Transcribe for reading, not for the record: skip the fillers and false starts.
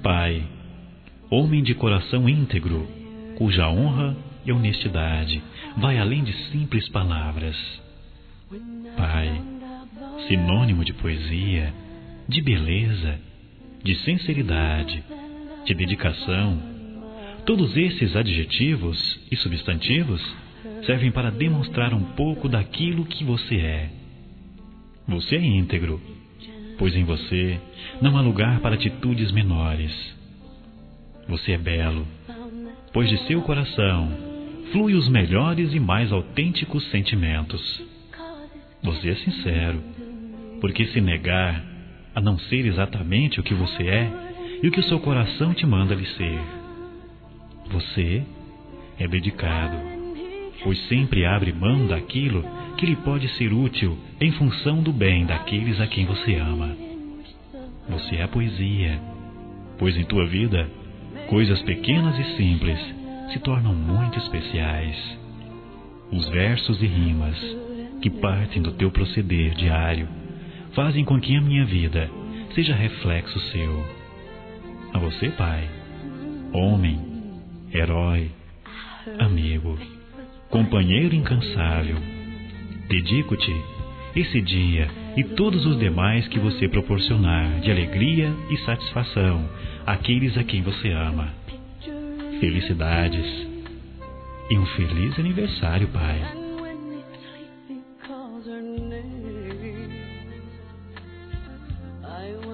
Pai, homem de coração íntegro, cuja honra e honestidade vai além de simples palavras. Pai, sinônimo de poesia, de beleza, de sinceridade, de dedicação. Todos esses adjetivos e substantivos servem para demonstrar um pouco daquilo que você é. Você é íntegro, pois em você não há lugar para atitudes menores. Você é belo, pois de seu coração fluem os melhores e mais autênticos sentimentos. Você é sincero, porque se negar a não ser exatamente o que você é e o que o seu coração te manda lhe ser. Você é dedicado, pois sempre abre mão daquilo que lhe pode ser útil em função do bem daqueles a quem você ama. Você é a poesia, pois em tua vida coisas pequenas e simples se tornam muito especiais. Os versos e rimas que partem do teu proceder diário fazem com que a minha vida seja reflexo seu. A você, Pai, homem, herói, amigo, companheiro incansável, dedico-te esse dia e todos os demais que você proporcionar de alegria e satisfação àqueles a quem você ama. Felicidades e um feliz aniversário, Pai. I